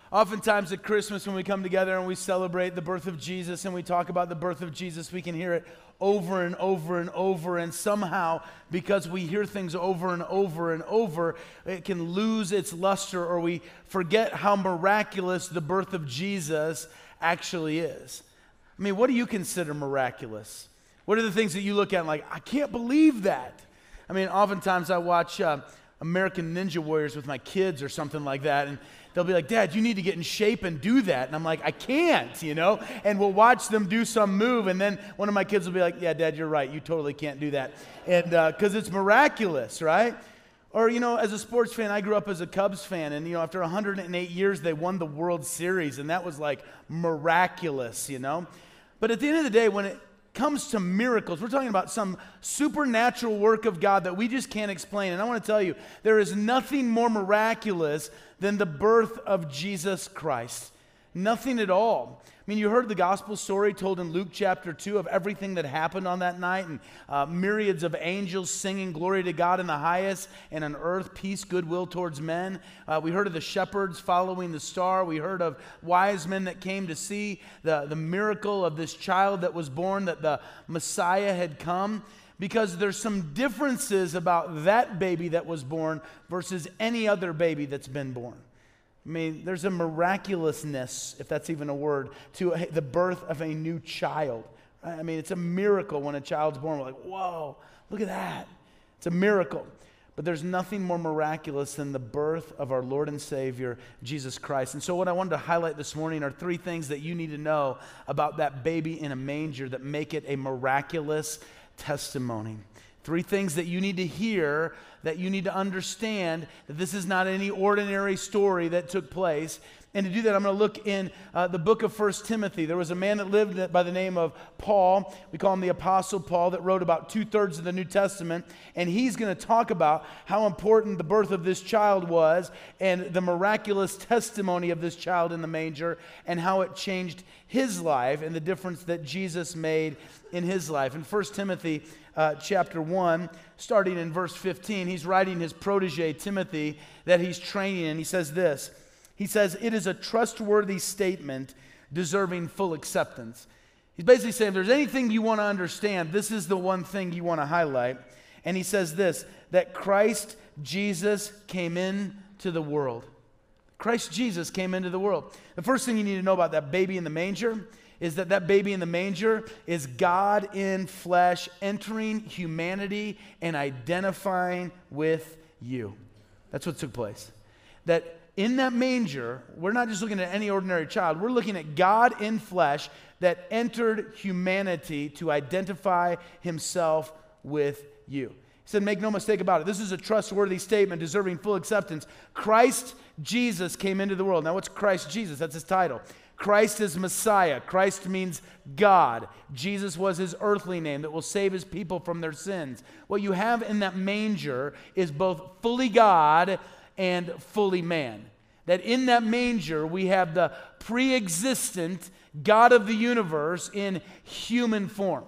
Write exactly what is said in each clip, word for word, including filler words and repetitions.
Oftentimes at Christmas when we come together and we celebrate the birth of Jesus and we talk about the birth of Jesus, we can hear it over and over and over, and somehow, because we hear things over and over and over, it can lose its luster, or we forget how miraculous the birth of Jesus actually is. I mean, what do you consider miraculous? What are the things that you look at and like, I can't believe that? I mean, oftentimes I watch uh, American Ninja Warriors with my kids or something like that, and they'll be like, Dad, you need to get in shape and do that. And I'm like, I can't, you know? And we'll watch them do some move, and then one of my kids will be like, yeah, Dad, you're right. You totally can't do that. And because uh, it's miraculous, right? Or, you know, as a sports fan, I grew up as a Cubs fan, and, you know, after one hundred eight years, they won the World Series, and that was like miraculous, you know? But at the end of the day, when it comes to miracles, we're talking about some supernatural work of God that we just can't explain. And I want to tell you, there is nothing more miraculous than the birth of Jesus Christ. Nothing at all. I mean, you heard the gospel story told in Luke chapter two of everything that happened on that night, and uh, myriads of angels singing glory to God in the highest, and on earth peace, goodwill towards men. Uh, we heard of the shepherds following the star. We heard of wise men that came to see the, the miracle of this child that was born, that the Messiah had come. Because there's some differences about that baby that was born versus any other baby that's been born. I mean, there's a miraculousness, if that's even a word, to a, the birth of a new child. I mean, it's a miracle when a child's born. We're like, whoa, look at that. It's a miracle. But there's nothing more miraculous than the birth of our Lord and Savior, Jesus Christ. And so what I wanted to highlight this morning are three things that you need to know about that baby in a manger that make it a miraculous testimony. Three things that you need to hear, that you need to understand, that this is not any ordinary story that took place. And to do that, I'm going to look in uh, the book of First Timothy. There was a man that lived by the name of Paul. We call him the Apostle Paul, that wrote about two-thirds of the New Testament. And he's going to talk about how important the birth of this child was and the miraculous testimony of this child in the manger and how it changed his life and the difference that Jesus made in his life. In First Timothy uh, chapter one, starting in verse fifteen, he's writing his protege, Timothy, that he's training, and he says this. He says, it is a trustworthy statement deserving full acceptance. He's basically saying if there's anything you want to understand, this is the one thing you want to highlight. And he says this, that Christ Jesus came into the world. Christ Jesus came into the world. The first thing you need to know about that baby in the manger is that that baby in the manger is God in flesh entering humanity and identifying with you. That's what took place. That in that manger, we're not just looking at any ordinary child. We're looking at God in flesh that entered humanity to identify himself with you. He said, make no mistake about it. This is a trustworthy statement deserving full acceptance. Christ Jesus came into the world. Now, what's Christ Jesus? That's his title. Christ is Messiah. Christ means God. Jesus was his earthly name that will save his people from their sins. What you have in that manger is both fully God and fully man. That in that manger we have the pre-existent God of the universe in human form.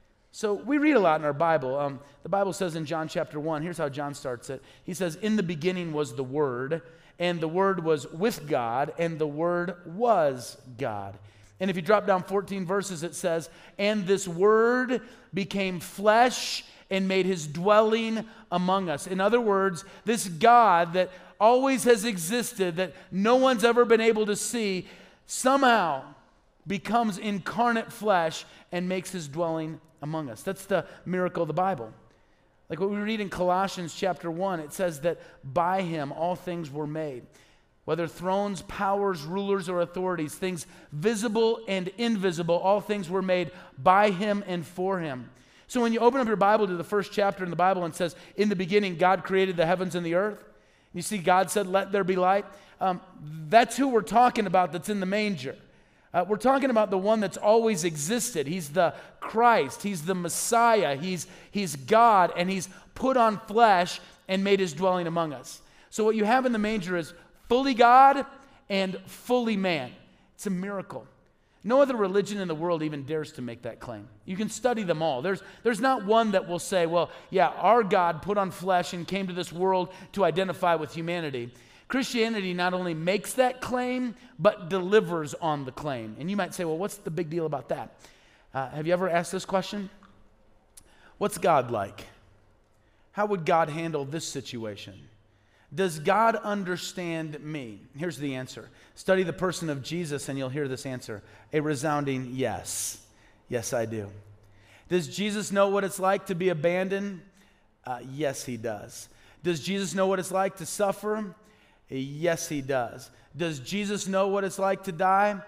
So we read a lot in our Bible. Um, the Bible says in John chapter one, here's how John starts it. He says, in the beginning was the Word, and the Word was with God, and the Word was God. And if you drop down fourteen verses, it says, and this Word became flesh and made his dwelling among us. In other words, this God that always has existed, that no one's ever been able to see, somehow becomes incarnate flesh and makes his dwelling among us. That's the miracle of the Bible. Like what we read in Colossians chapter one, it says that by him all things were made. Whether thrones, powers, rulers, or authorities, things visible and invisible, all things were made by him and for him. So when you open up your Bible to the first chapter in the Bible and it says, in the beginning God created the heavens and the earth, you see God said, let there be light. Um, that's who we're talking about that's in the manger. Uh, we're talking about the one that's always existed. He's the Christ. He's the Messiah. He's, he's God, and he's put on flesh and made his dwelling among us. So what you have in the manger is fully God and fully man. It's a miracle. No other religion in the world even dares to make that claim. You can study them all. There's, there's not one that will say, well, yeah, our God put on flesh and came to this world to identify with humanity. Christianity not only makes that claim, but delivers on the claim. And you might say, well, what's the big deal about that? Uh, have you ever asked this question? What's God like? How would God handle this situation? Does God understand me? Here's the answer. Study the person of Jesus and you'll hear this answer. A resounding yes. Yes, I do. Does Jesus know what it's like to be abandoned? Uh, yes, he does. Does Jesus know what it's like to suffer? Yes, he does. Does Jesus know what it's like to die?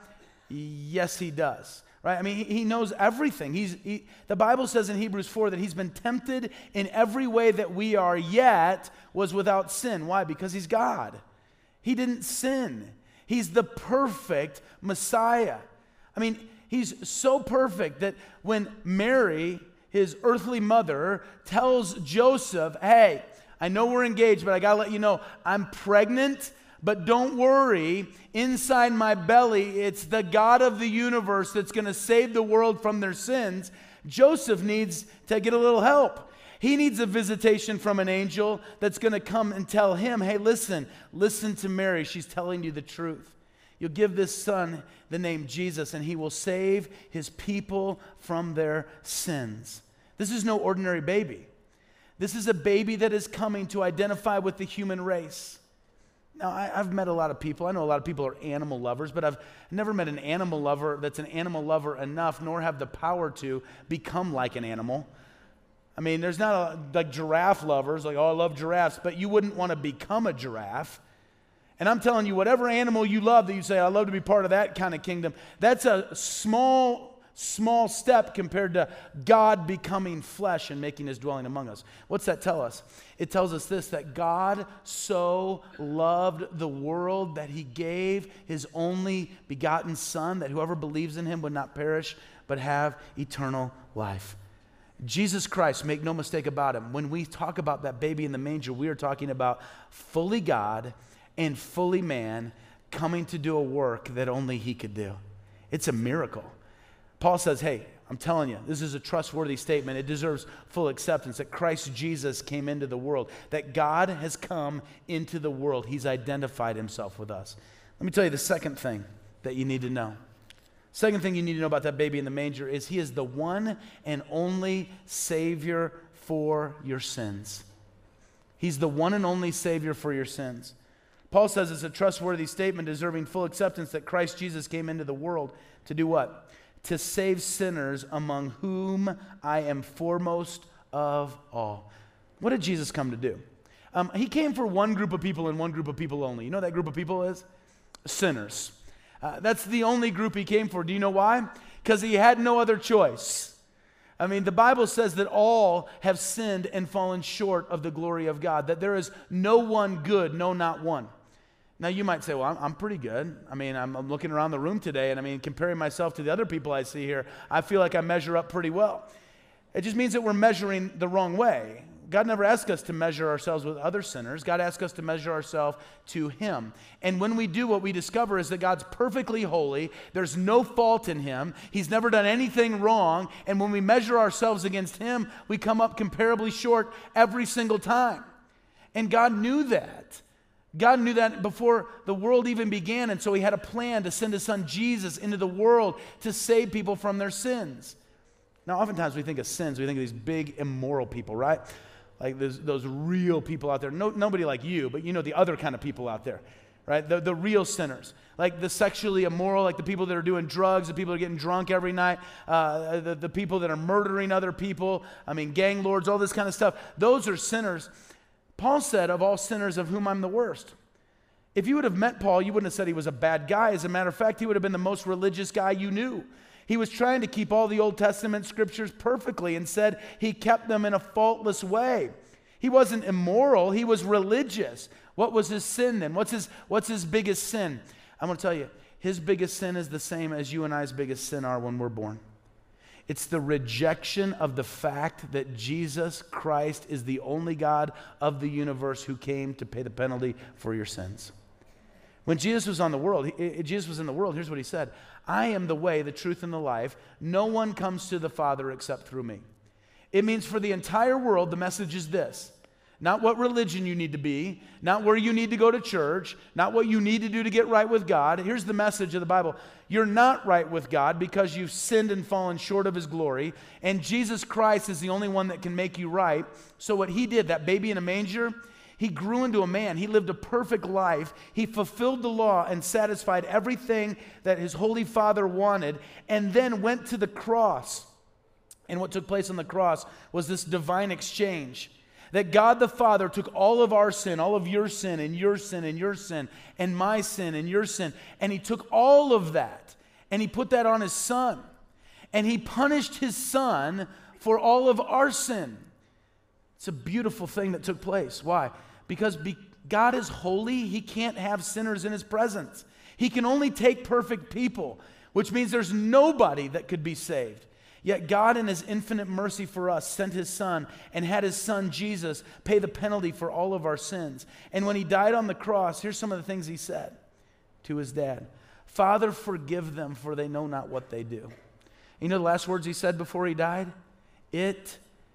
Yes, he does. Right? I mean, he, he knows everything. He's, he, the Bible says in Hebrews four that he's been tempted in every way that we are, yet was without sin. Why? Because he's God. He didn't sin. He's the perfect Messiah. I mean, he's so perfect that when Mary, his earthly mother, tells Joseph, hey, I know we're engaged, but I got to let you know, I'm pregnant, but don't worry. Inside my belly, it's the God of the universe that's going to save the world from their sins. Joseph needs to get a little help. He needs a visitation from an angel that's going to come and tell him, hey, listen, listen to Mary. She's telling you the truth. You'll give this son the name Jesus, and he will save his people from their sins. This is no ordinary baby. This is a baby that is coming to identify with the human race. Now, I, I've met a lot of people. I know a lot of people are animal lovers, but I've never met an animal lover that's an animal lover enough, nor have the power to become like an animal. I mean, there's not a, like giraffe lovers, like, oh, I love giraffes, but you wouldn't want to become a giraffe. And I'm telling you, whatever animal you love that you say, I love to be part of that kind of kingdom, that's a small Small step compared to God becoming flesh and making his dwelling among us. What's that tell us? It tells us this, that God so loved the world that he gave his only begotten son, that whoever believes in him would not perish, but have eternal life. Jesus Christ, make no mistake about him, when we talk about that baby in the manger, we are talking about fully God and fully man coming to do a work that only he could do. It's a miracle. Paul says, hey, I'm telling you, this is a trustworthy statement. It deserves full acceptance that Christ Jesus came into the world, that God has come into the world. He's identified himself with us. Let me tell you the second thing that you need to know. Second thing you need to know about that baby in the manger is he is the one and only Savior for your sins. He's the one and only Savior for your sins. Paul says it's a trustworthy statement deserving full acceptance that Christ Jesus came into the world to do what? To save sinners, among whom I am foremost of all. What did Jesus come to do? Um, he came for one group of people and one group of people only. You know what that group of people is? Sinners. Uh, that's the only group he came for. Do you know why? Because he had no other choice. I mean, the Bible says that all have sinned and fallen short of the glory of God, that there is no one good, no, not one. Now, you might say, well, I'm, I'm pretty good. I mean, I'm, I'm looking around the room today, and I mean, comparing myself to the other people I see here, I feel like I measure up pretty well. It just means that we're measuring the wrong way. God never asked us to measure ourselves with other sinners. God asked us to measure ourselves to him. And when we do, what we discover is that God's perfectly holy. There's no fault in him. He's never done anything wrong. And when we measure ourselves against him, we come up comparably short every single time. And God knew that. God knew that before the world even began, and so he had a plan to send his son Jesus into the world to save people from their sins. Now, oftentimes we think of sins, we think of these big immoral people, right? Like those, those real people out there. No, nobody like you, but you know the other kind of people out there, right? The, the real sinners. Like the sexually immoral, like the people that are doing drugs, the people that are getting drunk every night, uh, the, the people that are murdering other people, I mean, gang lords, all this kind of stuff. Those are sinners. Paul said, of all sinners, of whom I'm the worst. If you would have met Paul, you wouldn't have said he was a bad guy. As a matter of fact, he would have been the most religious guy you knew. He was trying to keep all the Old Testament scriptures perfectly and said he kept them in a faultless way. He wasn't immoral, he was religious. What was his sin then? What's his, what's his biggest sin? I'm going to tell you, his biggest sin is the same as you and I's biggest sin are when we're born. It's the rejection of the fact that Jesus Christ is the only God of the universe who came to pay the penalty for your sins. When Jesus was on the world, he, Jesus was in the world, here's what he said. I am the way, the truth, and the life. No one comes to the Father except through me. It means for the entire world, the message is this, not what religion you need to be, not where you need to go to church, not what you need to do to get right with God. Here's the message of the Bible. You're not right with God because you've sinned and fallen short of His glory, and Jesus Christ is the only one that can make you right. So what He did, that baby in a manger, He grew into a man. He lived a perfect life. He fulfilled the law and satisfied everything that His Holy Father wanted, and then went to the cross. And what took place on the cross was this divine exchange. That God the Father took all of our sin, all of your sin, and your sin, and your sin, and my sin, and your sin, and He took all of that, and He put that on His Son. And He punished His Son for all of our sin. It's a beautiful thing that took place. Why? Because be- God is holy. He can't have sinners in His presence. He can only take perfect people, which means there's nobody that could be saved. Yet God, in His infinite mercy for us, sent His Son and had His Son, Jesus, pay the penalty for all of our sins. And when He died on the cross, here's some of the things He said to His dad. Father, forgive them, for they know not what they do. You know the last words He said before He died? It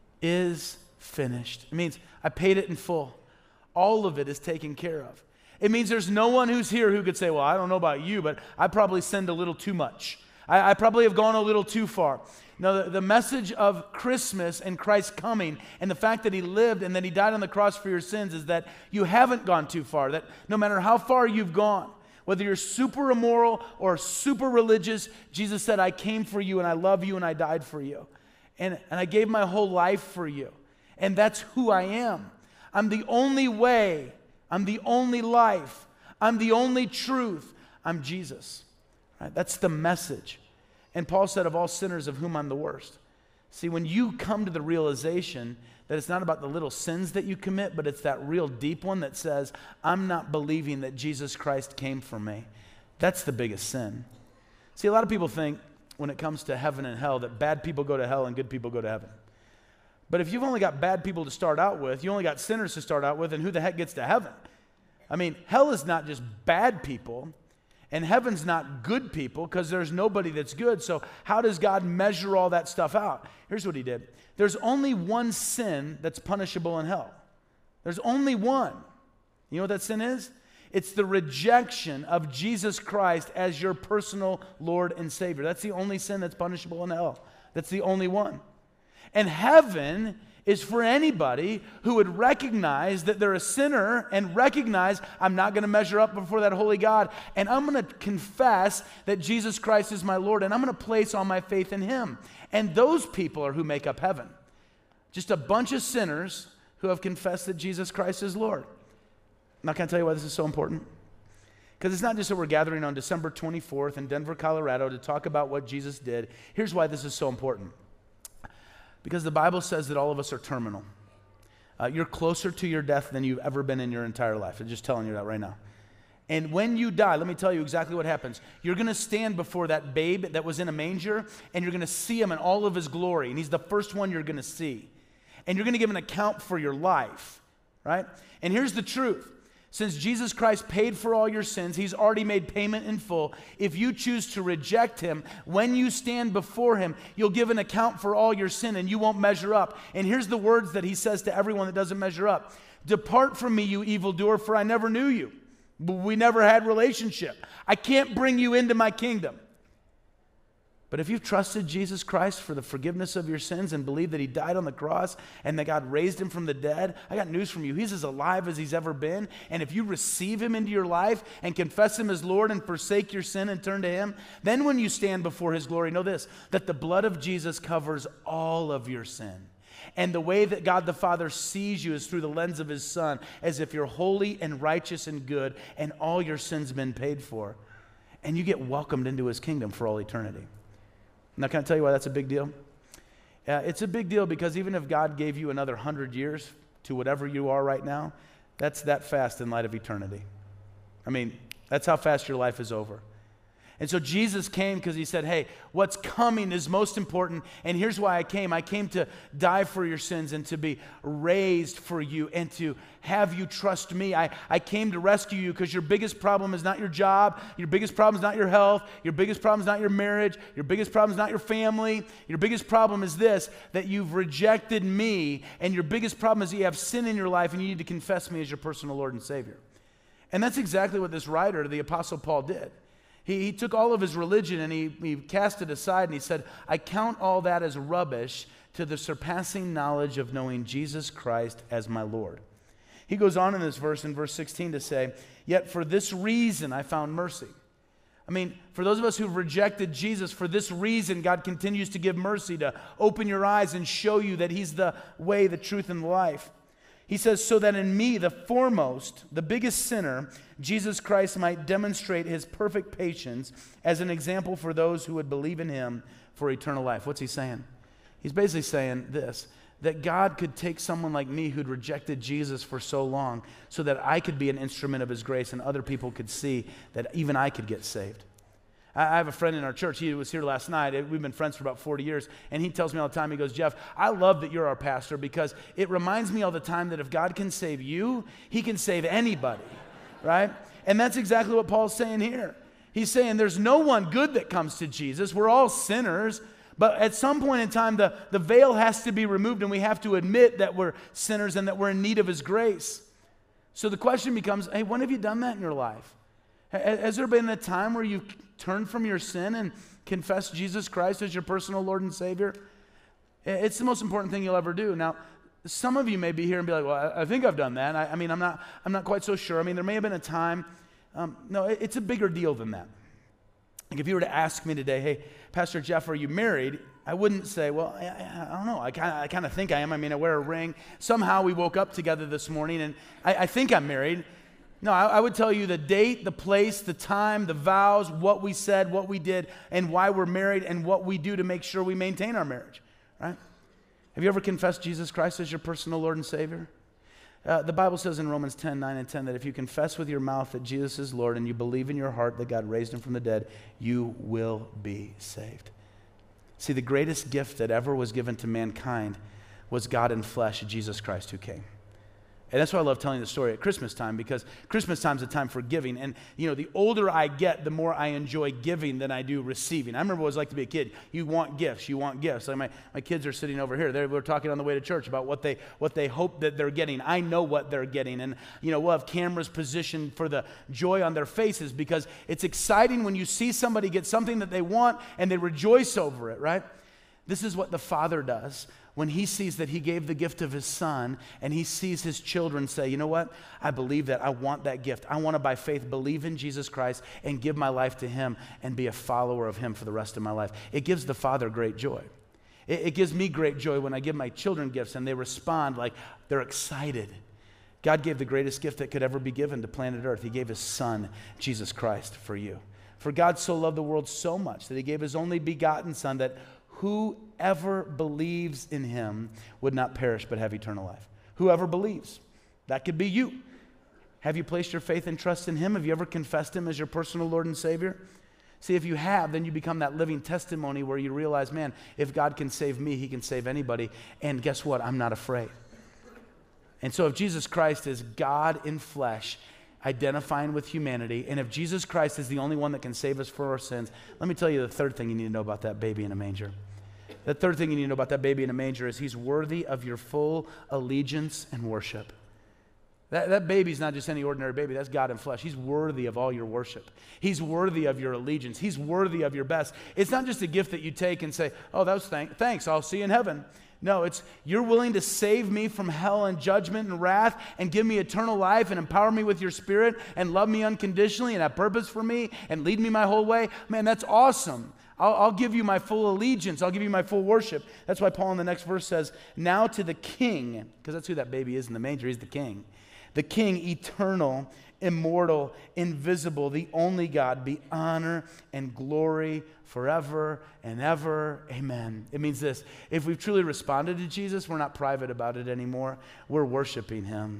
is finished. It means I paid it in full. All of it is taken care of. It means there's no one who's here who could say, well, I don't know about you, but I probably sinned a little too much. I, I probably have gone a little too far. No, the, the message of Christmas and Christ's coming and the fact that He lived and that He died on the cross for your sins is that you haven't gone too far. That no matter how far you've gone, whether you're super immoral or super religious, Jesus said, I came for you and I love you and I died for you. And, and I gave my whole life for you. And that's who I am. I'm the only way. I'm the only life. I'm the only truth. I'm Jesus. Right? That's the message. And Paul said, of all sinners, of whom I'm the worst. See, when you come to the realization that it's not about the little sins that you commit, but it's that real deep one that says, I'm not believing that Jesus Christ came for me. That's the biggest sin. See, a lot of people think when it comes to heaven and hell that bad people go to hell and good people go to heaven. But if you've only got bad people to start out with, you only got sinners to start out with, and who the heck gets to heaven? I mean, hell is not just bad people. And heaven's not good people because there's nobody that's good. So how does God measure all that stuff out? Here's what He did. There's only one sin that's punishable in hell. There's only one. You know what that sin is? It's the rejection of Jesus Christ as your personal Lord and Savior. That's the only sin that's punishable in hell. That's the only one. And heaven is for anybody who would recognize that they're a sinner and recognize I'm not going to measure up before that holy God, and I'm going to confess that Jesus Christ is my Lord, and I'm going to place all my faith in Him. And those people are who make up heaven. Just a bunch of sinners who have confessed that Jesus Christ is Lord. Now, can I tell you why this is so important? Because it's not just that we're gathering on December twenty-fourth in Denver, Colorado to talk about what Jesus did. Here's why this is so important. Because the Bible says that all of us are terminal. Uh, you're closer to your death than you've ever been in your entire life. I'm just telling you that right now. And when you die, let me tell you exactly what happens. You're going to stand before that babe that was in a manger, and you're going to see Him in all of His glory. And He's the first one you're going to see. And you're going to give an account for your life, right? And here's the truth. Since Jesus Christ paid for all your sins, He's already made payment in full. If you choose to reject Him, when you stand before Him, you'll give an account for all your sin and you won't measure up. And here's the words that He says to everyone that doesn't measure up. Depart from me, you evildoer, for I never knew you. We never had relationship. I can't bring you into my kingdom. But if you've trusted Jesus Christ for the forgiveness of your sins and believe that He died on the cross and that God raised Him from the dead, I got news from you. He's as alive as He's ever been. And if you receive Him into your life and confess Him as Lord and forsake your sin and turn to Him, then when you stand before His glory, know this, that the blood of Jesus covers all of your sin. And the way that God the Father sees you is through the lens of His Son, as if you're holy and righteous and good and all your sins been paid for. And you get welcomed into His kingdom for all eternity. Now, can I tell you why that's a big deal? Uh, it's a big deal because even if God gave you another hundred years to whatever you are right now, that's that fast in light of eternity. I mean, that's how fast your life is over. And so Jesus came because he said, hey, what's coming is most important, and here's why I came. I came to die for your sins and to be raised for you and to have you trust me. I, I came to rescue you because your biggest problem is not your job, your biggest problem is not your health, your biggest problem is not your marriage, your biggest problem is not your family. Your biggest problem is this, that you've rejected me, and your biggest problem is that you have sin in your life and you need to confess me as your personal Lord and Savior. And that's exactly what this writer, the Apostle Paul, did. He, he took all of his religion and he, he cast it aside and he said, I count all that as rubbish to the surpassing knowledge of knowing Jesus Christ as my Lord. He goes on in this verse, in verse sixteen, to say, yet for this reason I found mercy. I mean, for those of us who've rejected Jesus, for this reason God continues to give mercy, to open your eyes and show you that he's the way, the truth, and the life. He says, so that in me, the foremost, the biggest sinner, Jesus Christ might demonstrate his perfect patience as an example for those who would believe in him for eternal life. What's he saying? He's basically saying this, that God could take someone like me who'd rejected Jesus for so long so that I could be an instrument of his grace and other people could see that even I could get saved. I have a friend in our church. He was here last night. We've been friends for about forty years. And he tells me all the time, he goes, Jeff, I love that you're our pastor because it reminds me all the time that if God can save you, he can save anybody, right? And that's exactly what Paul's saying here. He's saying there's no one good that comes to Jesus. We're all sinners. But at some point in time, the, the veil has to be removed and we have to admit that we're sinners and that we're in need of his grace. So the question becomes, hey, when have you done that in your life? Has there been a time where you've turned from your sin and confessed Jesus Christ as your personal Lord and Savior? It's the most important thing you'll ever do. Now, some of you may be here and be like, well, I think I've done that. I, I mean, I'm not, I'm not quite so sure. I mean, there may have been a time. Um, no, it's a bigger deal than that. Like if you were to ask me today, hey, Pastor Jeff, are you married? I wouldn't say, well, I, I don't know. I kind of I kind of think I am. I mean, I wear a ring. Somehow we woke up together this morning, and I, I think I'm married. No, I, I would tell you the date, the place, the time, the vows, what we said, what we did, and why we're married, and what we do to make sure we maintain our marriage, right? Have you ever confessed Jesus Christ as your personal Lord and Savior? Uh, the Bible says in Romans ten, nine and ten that if you confess with your mouth that Jesus is Lord and you believe in your heart that God raised him from the dead, you will be saved. See, the greatest gift that ever was given to mankind was God in flesh, Jesus Christ, who came. And that's why I love telling the story at Christmas time, because Christmas time is a time for giving. And, you know, the older I get, the more I enjoy giving than I do receiving. I remember what it was like to be a kid. You want gifts. You want gifts. Like my, my kids are sitting over here. They were talking on the way to church about what they what they hope that they're getting. I know what they're getting. And, you know, we'll have cameras positioned for the joy on their faces because it's exciting when you see somebody get something that they want and they rejoice over it, right? This is what the Father does when he sees that he gave the gift of his son and he sees his children say, you know what? I believe that. I want that gift. I want to, by faith, believe in Jesus Christ and give my life to him and be a follower of him for the rest of my life. It gives the Father great joy. It, it gives me great joy when I give my children gifts and they respond like they're excited. God gave the greatest gift that could ever be given to planet Earth. He gave his son, Jesus Christ, for you. For God so loved the world so much that he gave his only begotten son that whoever believes in him would not perish but have eternal life. Whoever believes. That could be you. Have you placed your faith and trust in him? Have you ever confessed him as your personal Lord and Savior? See, if you have, then you become that living testimony where you realize, man, if God can save me, he can save anybody. And guess what? I'm not afraid. And so if Jesus Christ is God in flesh, identifying with humanity, and if Jesus Christ is the only one that can save us for our sins, let me tell you the third thing you need to know about that baby in a manger. The third thing you need to know about that baby in a manger is he's worthy of your full allegiance and worship. That, that baby's not just any ordinary baby. That's God in flesh. He's worthy of all your worship. He's worthy of your allegiance. He's worthy of your best. It's not just a gift that you take and say, oh, that was thank- thanks, I'll see you in heaven. No, it's you're willing to save me from hell and judgment and wrath and give me eternal life and empower me with your spirit and love me unconditionally and have purpose for me and lead me my whole way. Man, that's awesome. I'll, I'll give you my full allegiance. I'll give you my full worship. That's why Paul in the next verse says, now to the King, because that's who that baby is in the manger. He's the King. The King, eternal, immortal, invisible, the only God, be honor and glory forever and ever. Amen. It means this. If we've truly responded to Jesus, we're not private about it anymore. We're worshiping him.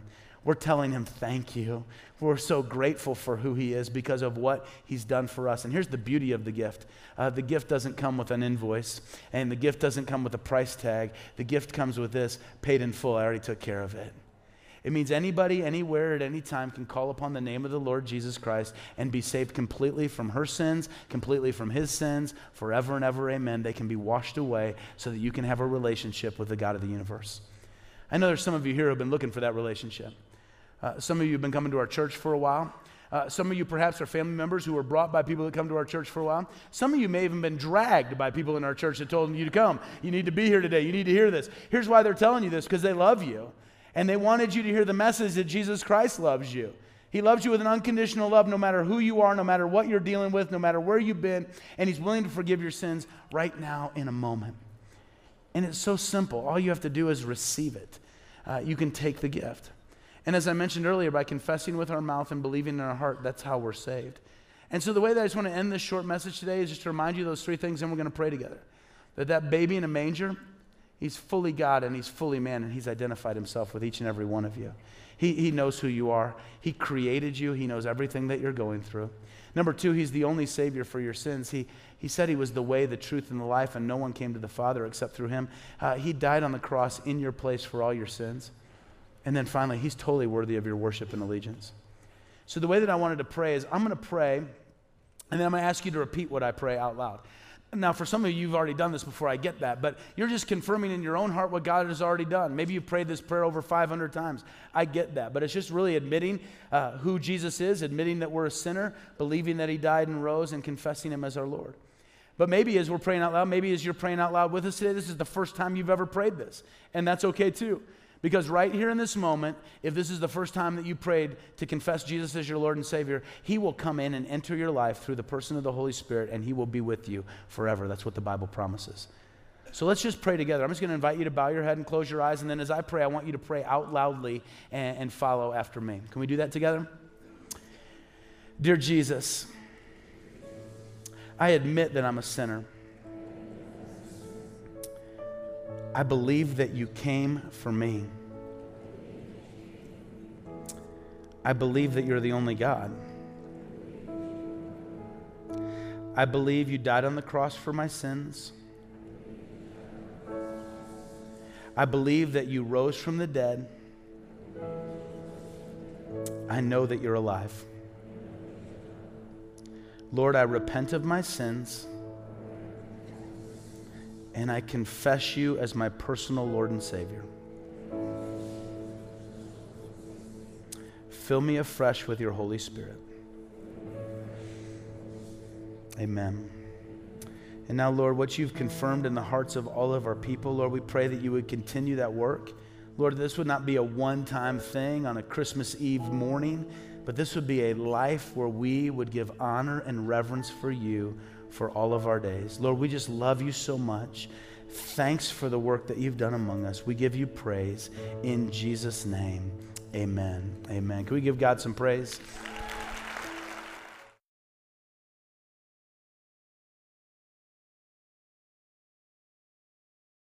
We're telling him thank you. We're so grateful for who he is because of what he's done for us. And here's the beauty of the gift. Uh, the gift doesn't come with an invoice, and the gift doesn't come with a price tag. The gift comes with this, paid in full. I already took care of it. It means anybody, anywhere, at any time can call upon the name of the Lord Jesus Christ and be saved completely from her sins, completely from his sins, forever and ever, amen. They can be washed away so that you can have a relationship with the God of the universe. I know there's some of you here who have been looking for that relationship. Uh, some of you have been coming to our church for a while. Uh, some of you perhaps are family members who were brought by people that come to our church for a while. Some of you may have even been dragged by people in our church that told you to come. You need to be here today. You need to hear this. Here's why they're telling you this, because they love you. And they wanted you to hear the message that Jesus Christ loves you. He loves you with an unconditional love no matter who you are, no matter what you're dealing with, no matter where you've been. And he's willing to forgive your sins right now in a moment. And it's so simple. All you have to do is receive it. Uh, you can take the gift. And as I mentioned earlier, by confessing with our mouth and believing in our heart, that's how we're saved. And so the way that I just want to end this short message today is just to remind you of those three things, and we're going to pray together. That that baby in a manger, he's fully God and he's fully man, and he's identified himself with each and every one of you. He, he knows who you are. He created you. He knows everything that you're going through. Number two, he's the only Savior for your sins. He, he said he was the way, the truth, and the life, and no one came to the Father except through him. Uh, he died on the cross in your place for all your sins. And then finally, he's totally worthy of your worship and allegiance. So the way that I wanted to pray is I'm going to pray, and then I'm going to ask you to repeat what I pray out loud. Now, for some of you, you've already done this before, I get that, but you're just confirming in your own heart what God has already done. Maybe you've prayed this prayer over five hundred times. I get that, but it's just really admitting uh, who Jesus is, admitting that we're a sinner, believing that he died and rose, and confessing him as our Lord. But maybe as we're praying out loud, maybe as you're praying out loud with us today, this is the first time you've ever prayed this, and that's okay too. Because right here in this moment, if this is the first time that you prayed to confess Jesus as your Lord and Savior, he will come in and enter your life through the person of the Holy Spirit, and he will be with you forever. That's what the Bible promises. So let's just pray together. I'm just going to invite you to bow your head and close your eyes, and then as I pray, I want you to pray out loudly and, and follow after me. Can we do that together? Dear Jesus, I admit that I'm a sinner. I believe that you came for me. I believe that you're the only God. I believe you died on the cross for my sins. I believe that you rose from the dead. I know that you're alive. Lord, I repent of my sins, and I confess you as my personal Lord and Savior. Fill me afresh with your Holy Spirit. Amen. And now, Lord, what you've confirmed in the hearts of all of our people, Lord, we pray that you would continue that work. Lord, this would not be a one-time thing on a Christmas Eve morning, but this would be a life where we would give honor and reverence for you for all of our days. Lord, we just love you so much. Thanks for the work that you've done among us. We give you praise in Jesus' name. Amen. Amen. Can we give God some praise?